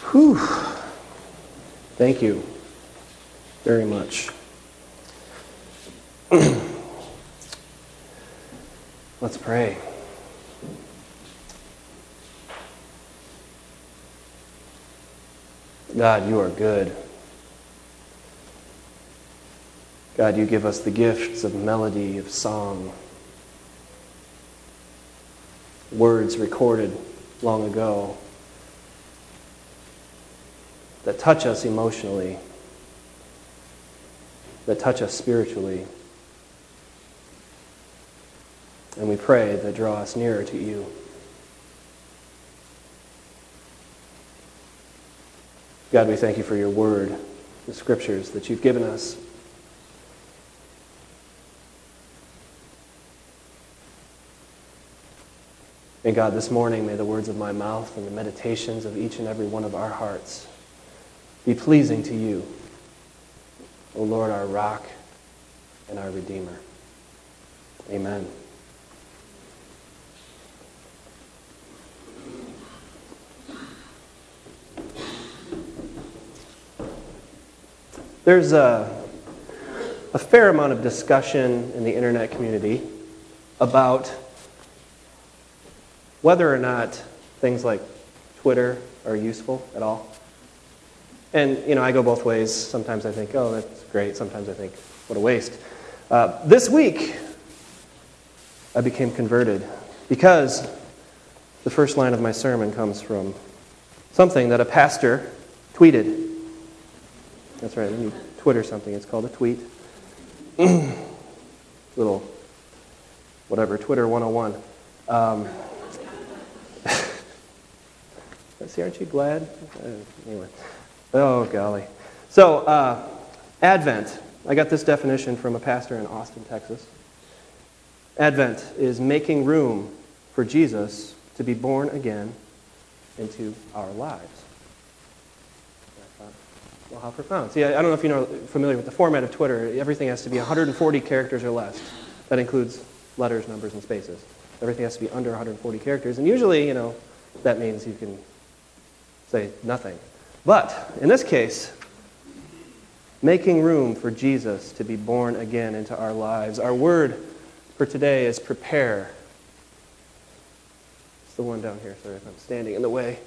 Whew. Thank you very much. Let's pray. God, you are good. God, you give us the gifts of melody, of song, words recorded long ago that touch us emotionally, that touch us spiritually. And we pray that draw us nearer to you. God, we thank you for your word, the scriptures that you've given us. And God, this morning, may the words of my mouth and the meditations of each and every one of our hearts be pleasing to you, O Lord, our rock and our Redeemer. Amen. There's a fair amount of discussion in the internet community about whether or not things like Twitter are useful at all. And, I go both ways. Sometimes I think, oh, that's great. Sometimes I think, what a waste. This week, I became converted because the first line of my sermon comes from something that a pastor tweeted. That's right, when you Twitter something, it's called a tweet. Little, whatever, Twitter 101. See, aren't you glad? Anyway. Oh, golly. So, Advent. I got this definition from a pastor in Austin, Texas. Advent is making room for Jesus to be born again into our lives. Well, how profound. See, I don't know if you're familiar with the format of Twitter. Everything has to be 140 characters or less. That includes letters, numbers, and spaces. Everything has to be under 140 characters. And usually, that means you can say nothing. But, in this case, making room for Jesus to be born again into our lives. Our word for today is prepare. It's the one down here. Sorry if I'm standing in the way.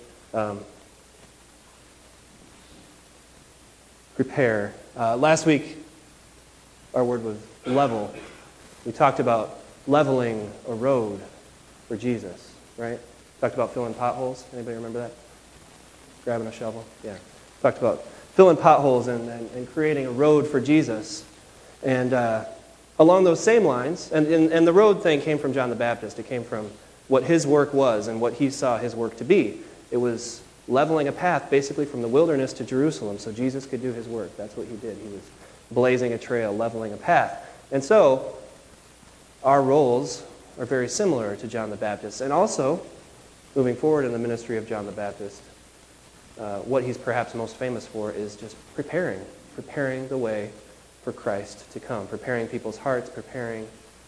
Prepare. Last week, our word was level. We talked about leveling a road for Jesus, right? Talked about filling potholes. Anybody remember that? Grabbing a shovel? Yeah. Talked about filling potholes and creating a road for Jesus. And along those same lines, and the road thing came from John the Baptist. It came from what his work was and what he saw his work to be. It was leveling a path basically from the wilderness to Jerusalem so Jesus could do his work. That's what he did. He was blazing a trail, leveling a path. And so, our roles are very similar to John the Baptist. And also, moving forward in the ministry of John the Baptist, what he's perhaps most famous for is just preparing the way for Christ to come, preparing people's hearts, preparing.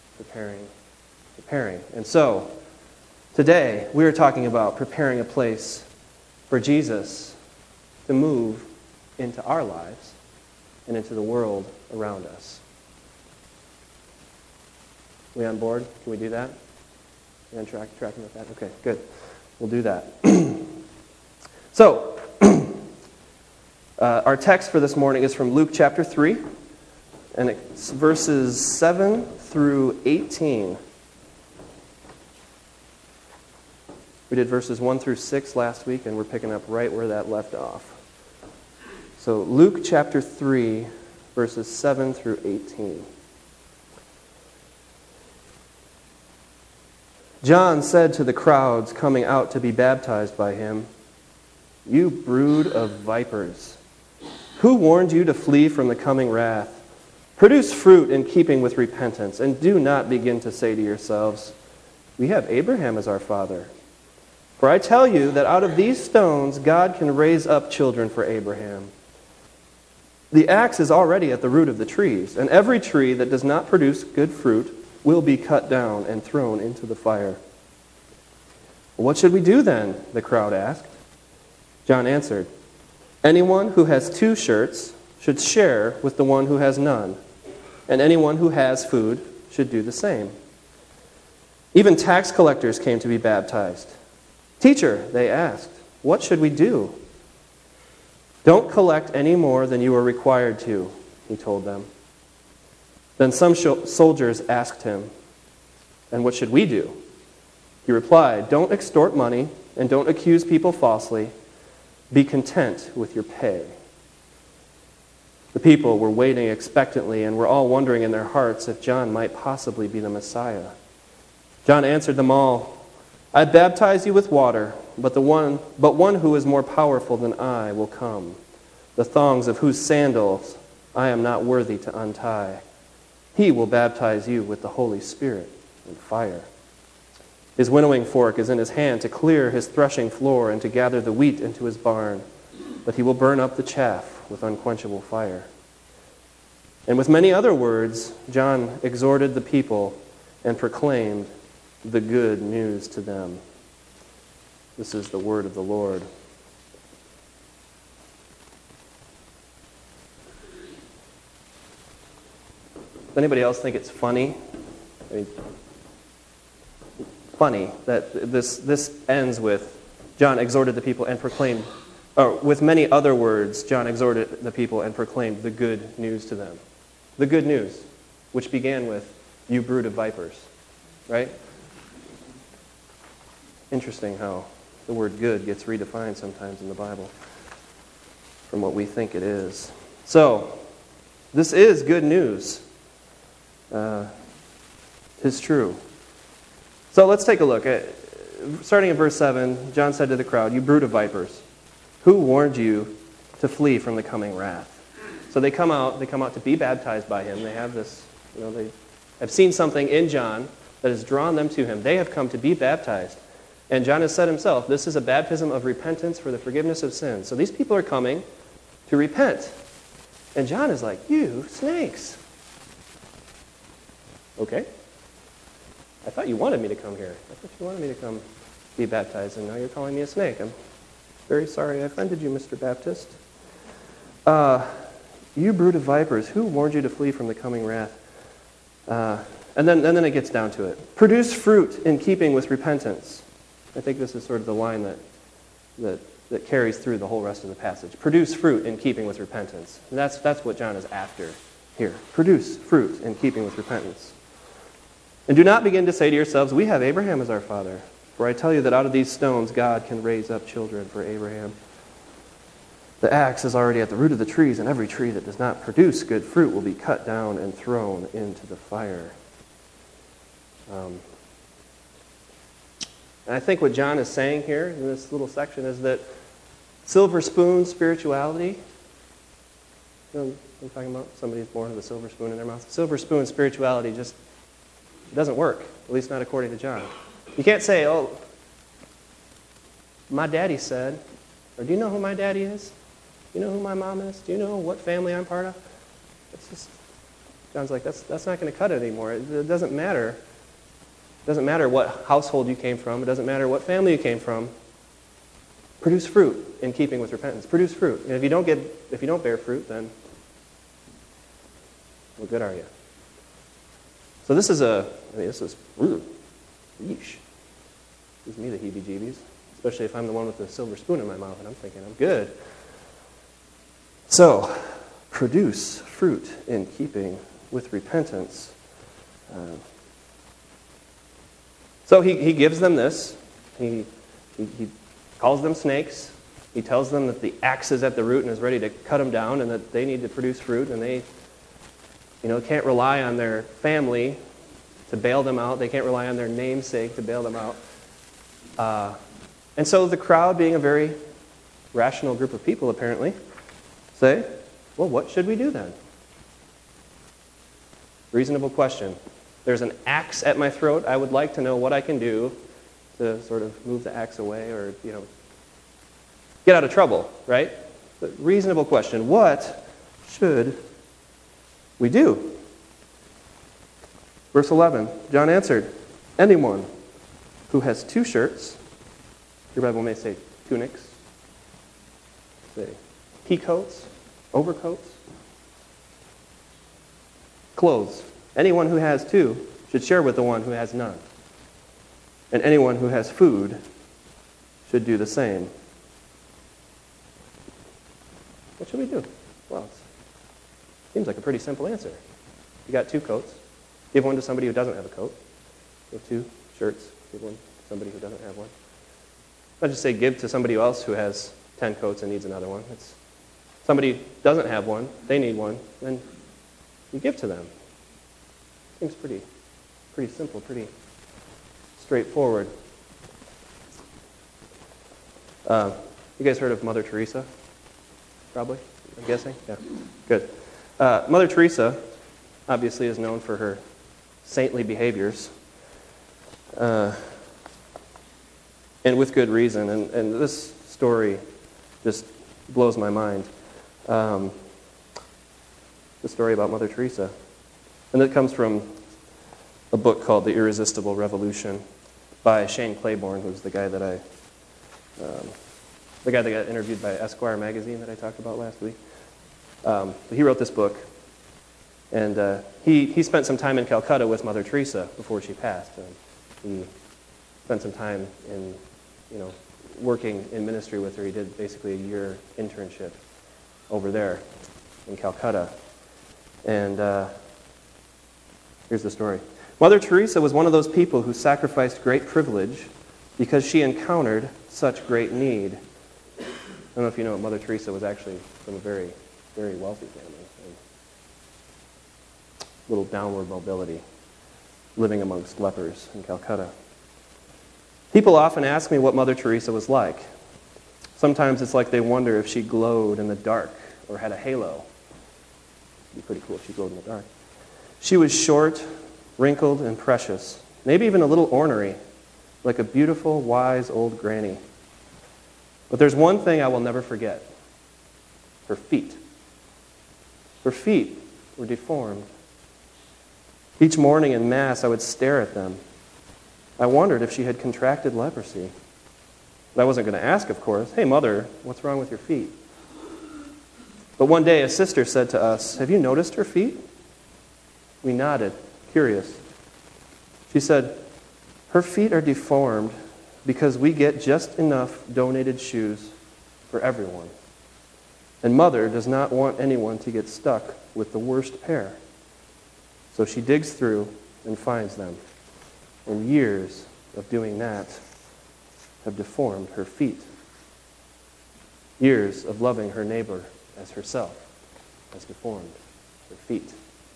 And so, today, we are talking about preparing a place for Jesus to move into our lives and into the world around us. We on board? Can we do that? You on tracking with that? Okay, good. We'll do that. So, our text for this morning is from Luke chapter 3, and it's verses 7 through 18. We did verses 1 through 6 last week, and we're picking up right where that left off. So Luke chapter 3, verses 7 through 18. John said to the crowds coming out to be baptized by him, "You brood of vipers, who warned you to flee from the coming wrath? Produce fruit in keeping with repentance, and do not begin to say to yourselves, 'We have Abraham as our father.' For I tell you that out of these stones God can raise up children for Abraham. The axe is already at the root of the trees, and every tree that does not produce good fruit will be cut down and thrown into the fire." "What should we do then?" the crowd asked. John answered, Anyone who has 2 shirts should share with the one who has none, and anyone who has food should do the same. Even tax collectors came to be baptized. Teacher, they asked, what should we do? Don't collect any more than you are required to, he told them. Then some soldiers asked him, and what should we do? He replied, don't extort money and don't accuse people falsely. Be content with your pay. The people were waiting expectantly and were all wondering in their hearts if John might possibly be the Messiah. John answered them all, I baptize you with water, but one who is more powerful than I will come, the thongs of whose sandals I am not worthy to untie. He will baptize you with the Holy Spirit and fire. His winnowing fork is in his hand to clear his threshing floor and to gather the wheat into his barn, but he will burn up the chaff with unquenchable fire. And with many other words, John exhorted the people and proclaimed the good news to them. This is the word of the Lord. Does anybody else think it's funny? Funny that this ends with John exhorted the people and proclaimed, or with many other words, John exhorted the people and proclaimed the good news to them. The good news, which began with, you brood of vipers, right? Interesting how the word good gets redefined sometimes in the Bible from what we think it is. So, this is good news. It's true. So let's take a look. Starting in verse 7, John said to the crowd, you brood of vipers, who warned you to flee from the coming wrath? So they come out to be baptized by him. They have this, they have seen something in John that has drawn them to him. They have come to be baptized. And John has said himself, this is a baptism of repentance for the forgiveness of sins. So these people are coming to repent. And John is like, you snakes. Okay. I thought you wanted me to come here. I thought you wanted me to come be baptized, and now you're calling me a snake. I'm very sorry I offended you, Mr. Baptist. You brood of vipers, who warned you to flee from the coming wrath? And then it gets down to it. Produce fruit in keeping with repentance. I think this is sort of the line that carries through the whole rest of the passage. Produce fruit in keeping with repentance. And that's what John is after here. Produce fruit in keeping with repentance. And do not begin to say to yourselves, we have Abraham as our father. For I tell you that out of these stones God can raise up children for Abraham. The axe is already at the root of the trees, and every tree that does not produce good fruit will be cut down and thrown into the fire. And I think what John is saying here in this little section is that silver spoon spirituality, you know what I'm talking about? Somebody's born with a silver spoon in their mouth. Silver spoon spirituality just doesn't work, at least not according to John. You can't say, oh, my daddy said, or do you know who my daddy is? Do you know who my mom is? Do you know what family I'm part of? It's just, John's like, that's not going to cut it anymore. It doesn't matter. It doesn't matter what household you came from. It doesn't matter what family you came from. Produce fruit in keeping with repentance. Produce fruit. And if you don't bear fruit, then what good are you? So this is yeesh. Gives me the heebie-jeebies, especially if I'm the one with the silver spoon in my mouth and I'm thinking I'm good. So, produce fruit in keeping with repentance. So he gives them this. He calls them snakes. He tells them that the axe is at the root and is ready to cut them down, and that they need to produce fruit, and they can't rely on their family to bail them out. They can't rely on their namesake to bail them out. And so the crowd, being a very rational group of people apparently, say, well, what should we do then? Reasonable question. There's an axe at my throat. I would like to know what I can do to sort of move the axe away or, get out of trouble, right? But reasonable question. What should we do? Verse 11, John answered, anyone who has 2 shirts, your Bible may say tunics, say pea coats, overcoats, clothes. Anyone who has two should share with the one who has none. And anyone who has food should do the same. What should we do? Well, it seems like a pretty simple answer. You got 2 coats. Give one to somebody who doesn't have a coat. You have 2 shirts. Give one to somebody who doesn't have one. Not just say give to somebody else who has 10 coats and needs another one. It's somebody doesn't have one, they need one, then you give to them. Seems pretty simple, pretty straightforward. You guys heard of Mother Teresa? Probably, I'm guessing? Yeah, good. Mother Teresa obviously is known for her saintly behaviors, and with good reason. And this story just blows my mind. The story about Mother Teresa. And it comes from a book called The Irresistible Revolution by Shane Claiborne, who's the guy that got interviewed by Esquire magazine that I talked about last week. He wrote this book, and he spent some time in Calcutta with Mother Teresa before she passed. And he spent some time in, working in ministry with her. He did basically a year internship over there in Calcutta. And here's the story. Mother Teresa was one of those people who sacrificed great privilege because she encountered such great need. I don't know if you know, Mother Teresa was actually from a very, very wealthy family. And little downward mobility, living amongst lepers in Calcutta. People often ask me what Mother Teresa was like. Sometimes it's like they wonder if she glowed in the dark or had a halo. It'd be pretty cool if she glowed in the dark. She was short, wrinkled, and precious, maybe even a little ornery, like a beautiful, wise old granny. But there's one thing I will never forget: her feet. Her feet were deformed. Each morning in Mass, I would stare at them. I wondered if she had contracted leprosy. But I wasn't going to ask, of course, "Hey, Mother, what's wrong with your feet?" But one day a sister said to us, "Have you noticed her feet?" We nodded, curious. She said, "Her feet are deformed because we get just enough donated shoes for everyone. And Mother does not want anyone to get stuck with the worst pair. So she digs through and finds them. And years of doing that have deformed her feet. Years of loving her neighbor as herself has deformed her feet."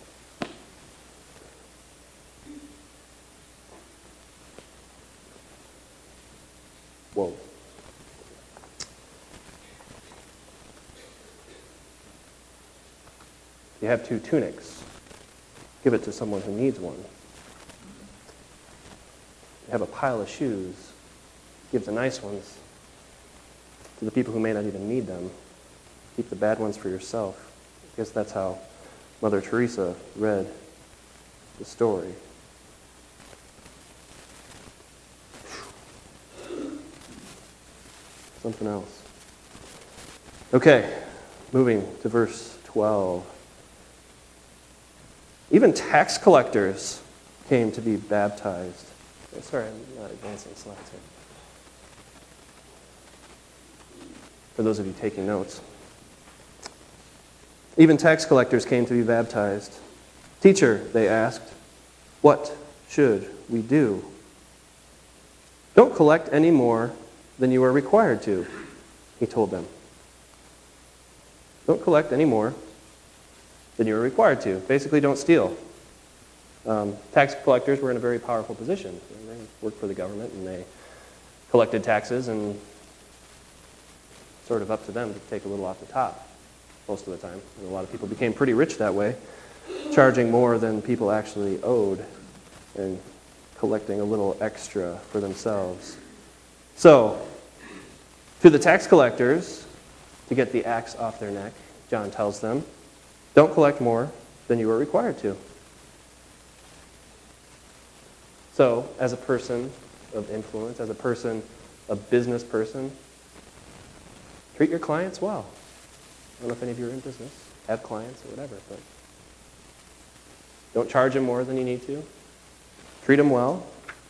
Whoa. You have 2 tunics. Give it to someone who needs one. You have a pile of shoes. Give the nice ones to the people who may not even need them. Keep the bad ones for yourself. I guess that's how Mother Teresa read the story. Something else. Okay, moving to verse 12. Even tax collectors came to be baptized. Oh, sorry, I'm not advancing slides here. For those of you taking notes. Even tax collectors came to be baptized. "Teacher," they asked, "what should we do?" "Don't collect any more than you are required to," he told them. Don't collect any more than you are required to. Basically, don't steal. Tax collectors were in a very powerful position. They worked for the government, and they collected taxes, and sort of up to them to take a little off the top most of the time. And a lot of people became pretty rich that way, charging more than people actually owed and collecting a little extra for themselves. So, to the tax collectors, to get the axe off their neck, John tells them, don't collect more than you are required to. So, as a person of influence, as a business person, treat your clients well. I don't know if any of you are in business, have clients or whatever, but don't charge them more than you need to. Treat them well.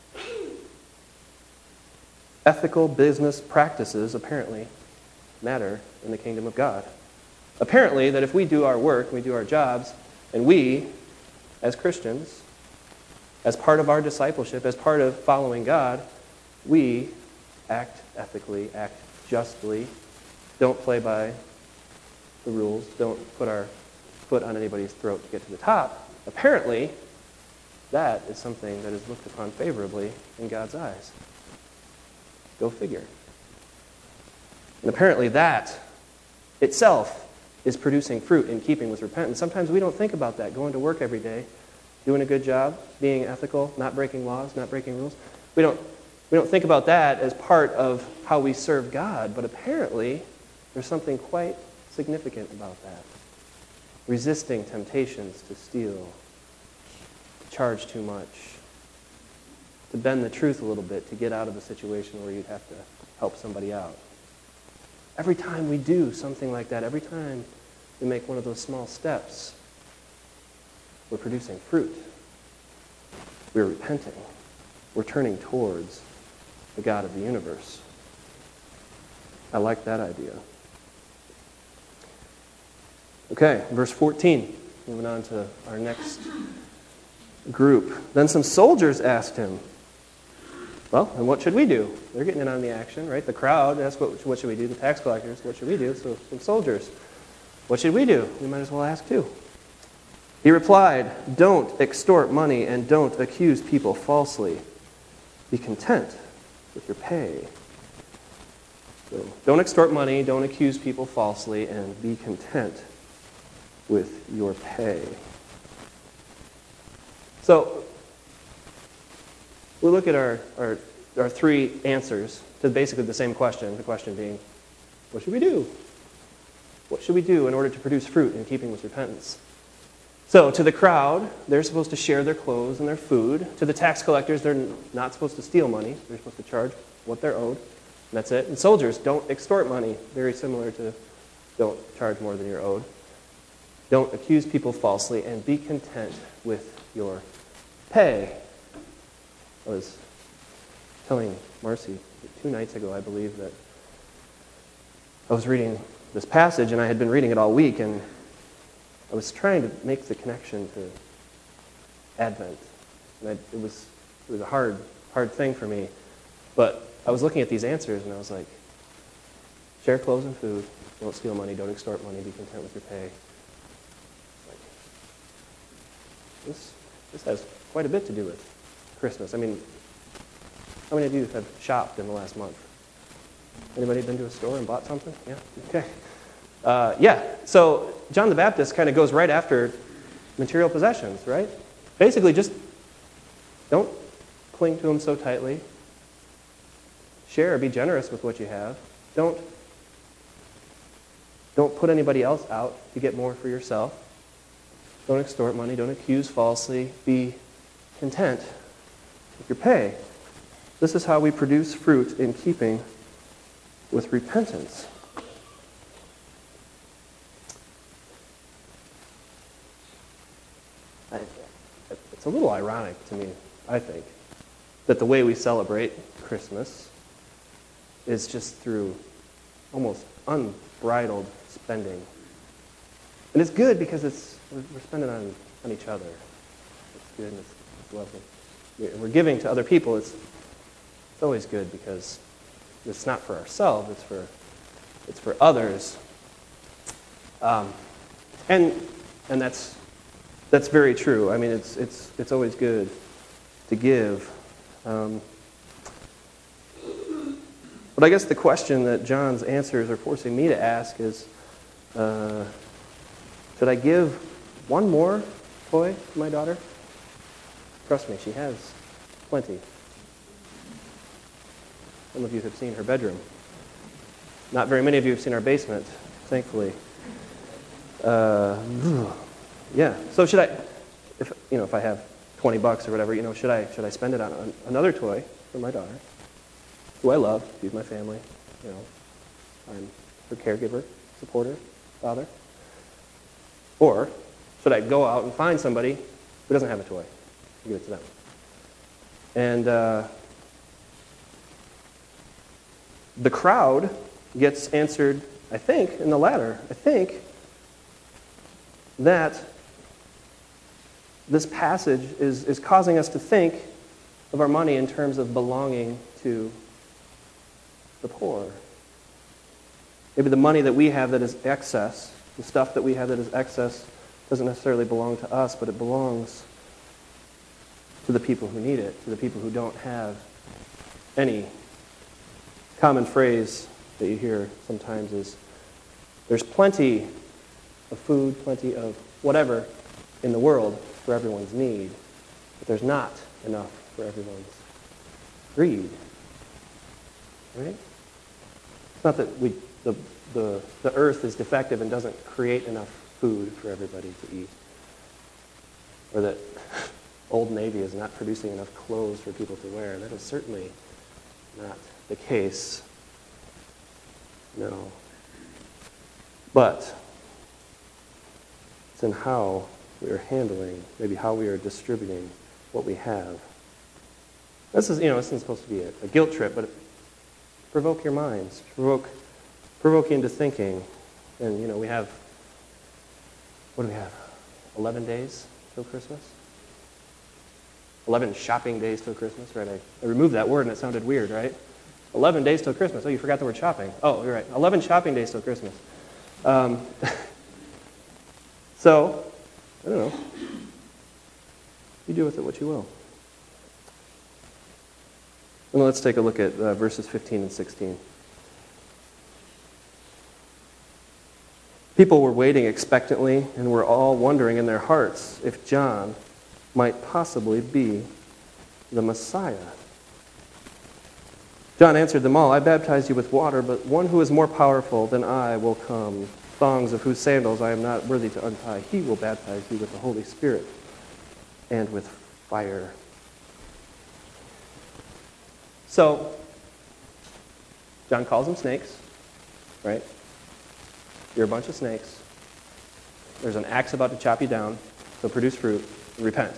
Ethical business practices apparently matter in the kingdom of God. Apparently, that if we do our work, we do our jobs, and we, as Christians, as part of our discipleship, as part of following God, we act ethically, act justly, don't play by the rules, don't put our foot on anybody's throat to get to the top. Apparently, that is something that is looked upon favorably in God's eyes. Go figure. And apparently that itself is producing fruit in keeping with repentance. Sometimes we don't think about that, going to work every day, doing a good job, being ethical, not breaking laws, not breaking rules. We don't think about that as part of how we serve God, but apparently there's something quite significant about that. Resisting temptations to steal, to charge too much, to bend the truth a little bit, to get out of a situation where you'd have to help somebody out. Every time we do something like that, every time we make one of those small steps, we're producing fruit. We're repenting. We're turning towards the God of the universe. I like that idea. Okay, verse 14. Moving on to our next group. Then some soldiers asked him, well, and what should we do? They're getting in on the action, right? The crowd asked, what should we do? The tax collectors, what should we do? So some soldiers, what should we do? We might as well ask too. He replied, don't extort money and don't accuse people falsely. Be content with your pay. So don't extort money, don't accuse people falsely, and be content with your pay. So we look at our three answers to basically the same question, the question being, what should we do? What should we do in order to produce fruit in keeping with repentance? So to the crowd, they're supposed to share their clothes and their food. To the tax collectors, they're not supposed to steal money. They're supposed to charge what they're owed. And that's it. And soldiers, don't extort money. Very similar to don't charge more than you're owed. Don't accuse people falsely, and be content with your pay. I was telling Marcy 2 nights ago, I believe, that I was reading this passage, and I had been reading it all week, and I was trying to make the connection to Advent. And it was a hard thing for me. But I was looking at these answers, and I was like, share clothes and food, don't steal money, don't extort money, be content with your pay. This has quite a bit to do with Christmas. I mean, how many of you have shopped in the last month? Anybody been to a store and bought something? Yeah? Okay. So John the Baptist kind of goes right after material possessions, right? Basically just don't cling to them so tightly. Share, be generous with what you have. Don't put anybody else out to get more for yourself. Don't extort money. Don't accuse falsely. Be content with your pay. This is how we produce fruit in keeping with repentance. It's a little ironic to me, I think, that the way we celebrate Christmas is just through almost unbridled spending. And it's good because we're spending on each other. It's good and it's lovely. We're giving to other people. It's always good because it's not for ourselves, it's for others. And that's very true. I mean, it's always good to give. But I guess the question that John's answers are forcing me to ask is, should I give one more toy to my daughter? Trust me, she has plenty. Some of you have seen her bedroom. Not very many of you have seen our basement, thankfully. Yeah. So should I, if I have $20 or whatever, should I spend it on another toy for my daughter, who I love, she's my family, I'm her caregiver, supporter. Father? Or should I go out and find somebody who doesn't have a toy and give it to them? And the crowd gets answered, I think, in the latter. I think that this passage is causing us to think of our money in terms of belonging to the poor. Maybe the money that we have that is excess, the stuff that we have that is excess, doesn't necessarily belong to us, but it belongs to the people who need it, to the people who don't have any. Common phrase that you hear sometimes is, there's plenty of food, plenty of whatever in the world for everyone's need, but there's not enough for everyone's greed. Right? It's not that the earth is defective and doesn't create enough food for everybody to eat, or that Old Navy is not producing enough clothes for people to wear. That is certainly not the case. No. But it's in how we are handling, maybe how we are distributing what we have. This is, this isn't supposed to be a guilt trip, but provoke your minds, provoke you into thinking. And, we have, what do we have? 11 days till Christmas? 11 shopping days till Christmas, right? I removed that word and it sounded weird, right? 11 days till Christmas. Oh, you forgot the word shopping. Oh, you're right. 11 shopping days till Christmas. So, I don't know. You do with it what you will. And let's take a look at verses 15 and 16. People were waiting expectantly and were all wondering in their hearts if John might possibly be the Messiah. John answered them all, I baptize you with water, but one who is more powerful than I will come, thongs of whose sandals I am not worthy to untie. He will baptize you with the Holy Spirit and with fire. So, John calls them snakes, right? You're a bunch of snakes. There's an axe about to chop you down, so produce fruit and repent.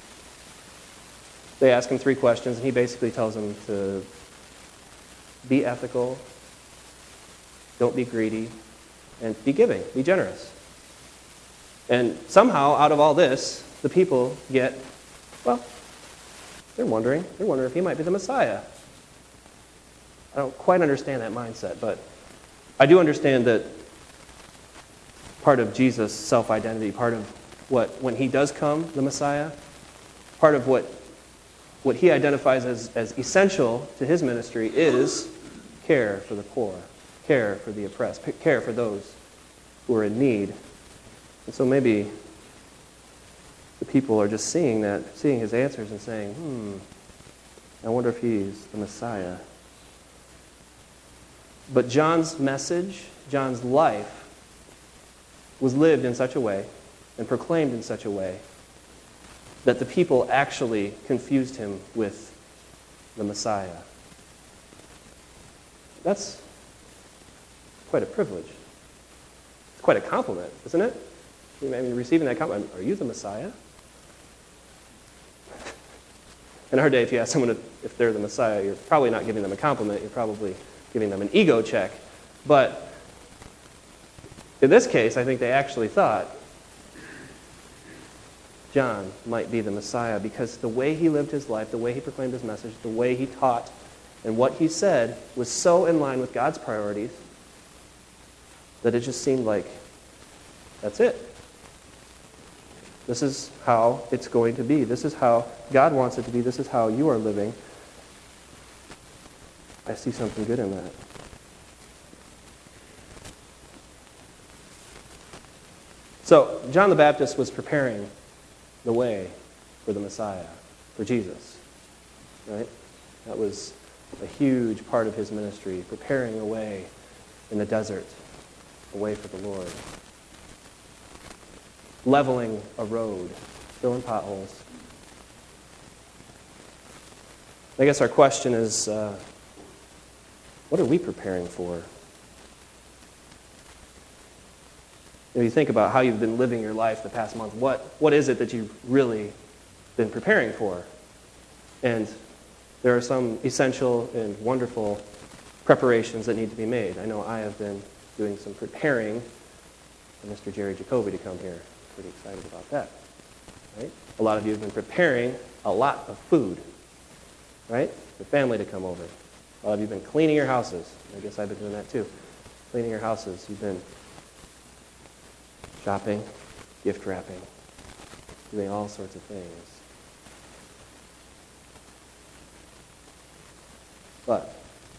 They ask him 3 questions, and he basically tells them to be ethical, don't be greedy, and be giving, be generous. And somehow, out of all this, the people get, they're wondering if he might be the Messiah. I don't quite understand that mindset, but I do understand that part of Jesus' self-identity, part of when he does come, the Messiah, part of what he identifies as essential to his ministry is care for the poor, care for the oppressed, care for those who are in need. And so maybe the people are just seeing his answers and saying, I wonder if he's the Messiah. But John's message, John's life, was lived in such a way and proclaimed in such a way that the people actually confused him with the Messiah. That's quite a privilege. It's quite a compliment, isn't it? I mean, receiving that compliment, are you the Messiah? In our day, if you ask someone if they're the Messiah, you're probably not giving them a compliment, you're probably giving them an ego check. But in this case, I think they actually thought John might be the Messiah because the way he lived his life, the way he proclaimed his message, the way he taught, and what he said was so in line with God's priorities that it just seemed like, that's it. This is how it's going to be. This is how God wants it to be. This is how you are living. I see something good in that. So, John the Baptist was preparing the way for the Messiah, for Jesus, right? That was a huge part of his ministry, preparing a way in the desert, a way for the Lord. Leveling a road, filling potholes. I guess our question is, what are we preparing for? you think about how you've been living your life the past month, what is it that you've really been preparing for? And there are some essential and wonderful preparations that need to be made. I know I have been doing some preparing for Mr. Jerry Jacoby to come here. Pretty excited about that. Right? A lot of you have been preparing a lot of food, right? For family to come over. A lot of you have been cleaning your houses. I guess I've been doing that too. Cleaning your houses. You've been shopping, gift wrapping, doing all sorts of things. But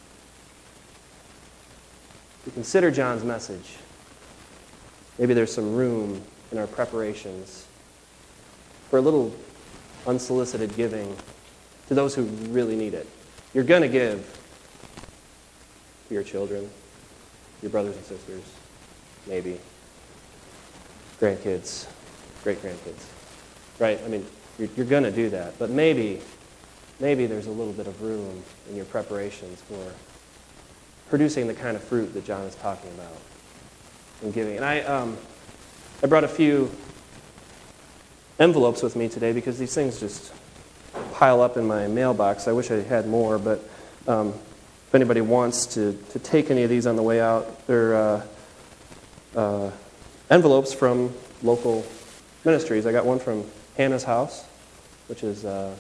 if you consider John's message, maybe there's some room in our preparations for a little unsolicited giving to those who really need it. You're going to give to your children, your brothers and sisters, maybe grandkids, great-grandkids, right? I mean, you're going to do that. But maybe there's a little bit of room in your preparations for producing the kind of fruit that John is talking about and giving. And I brought a few envelopes with me today because these things just pile up in my mailbox. I wish I had more, but if anybody wants to take any of these on the way out, they're envelopes from local ministries. I got one from Hannah's House, which is a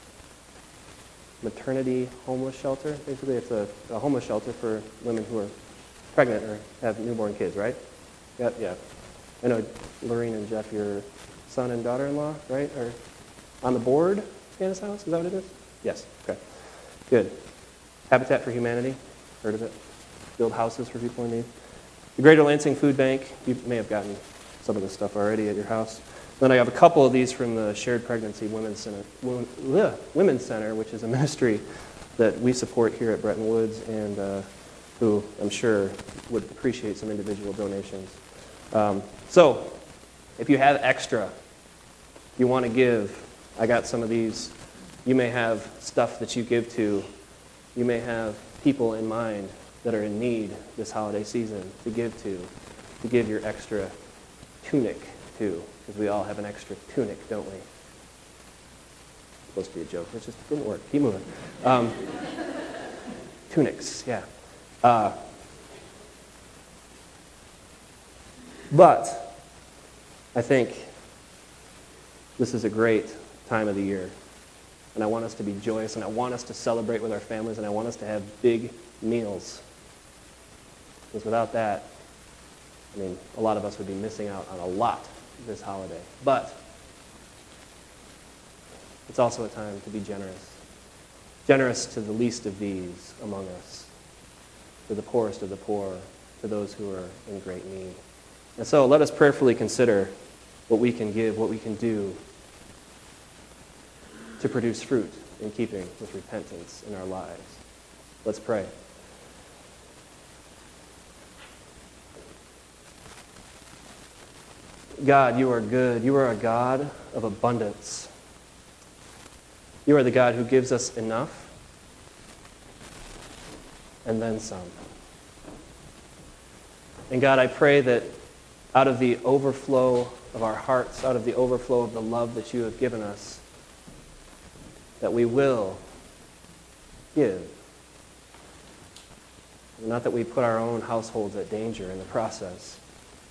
maternity homeless shelter. Basically, it's a homeless shelter for women who are pregnant or have newborn kids, right? Yeah. I know Lorene and Jeff, your son and daughter-in-law, right, are on the board, Hannah's House? Is that what it is? Yes. Okay. Good. Habitat for Humanity. Heard of it? Build houses for people in need. The Greater Lansing Food Bank. You may have gotten some of this stuff already at your house. Then I have a couple of these from the Shared Pregnancy Women's Center, which is a ministry that we support here at Bretton Woods and who I'm sure would appreciate some individual donations. So, if you have extra, you want to give, I got some of these. You may have stuff that you give to. You may have people in mind that are in need this holiday season to give your extra tunic to, because we all have an extra tunic, don't we? It's supposed to be a joke. It just didn't work. Keep moving. Tunics, yeah. But I think this is a great time of the year. And I want us to be joyous, and I want us to celebrate with our families, and I want us to have big meals. Because without that, I mean, a lot of us would be missing out on a lot this holiday. But it's also a time to be generous. Generous to the least of these among us, to the poorest of the poor, to those who are in great need. And so let us prayerfully consider what we can give, what we can do to produce fruit in keeping with repentance in our lives. Let's pray. God, you are good. You are a God of abundance. You are the God who gives us enough and then some. And God, I pray that out of the overflow of our hearts, out of the overflow of the love that you have given us, that we will give. Not that we put our own households at danger in the process,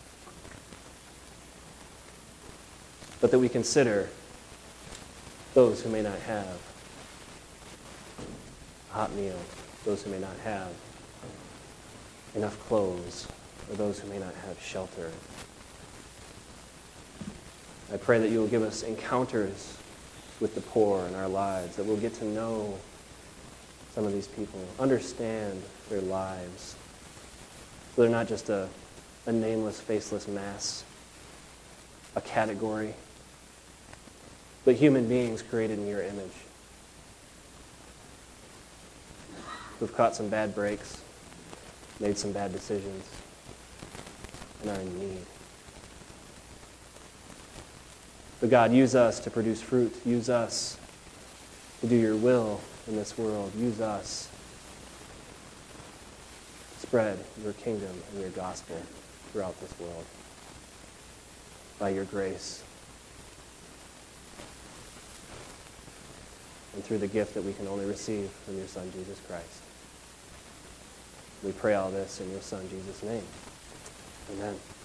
but that we consider those who may not have a hot meal, those who may not have enough clothes, or those who may not have shelter. I pray that you will give us encounters with the poor in our lives, that we'll get to know some of these people, understand their lives, so they're not just a nameless, faceless mass, a category, but human beings created in your image, who've caught some bad breaks, made some bad decisions, and are in need. But God, use us to produce fruit. Use us to do your will in this world. Use us to spread your kingdom and your gospel throughout this world. by your grace and through the gift that we can only receive from your Son, Jesus Christ. We pray all this in your Son, Jesus' name. Amen.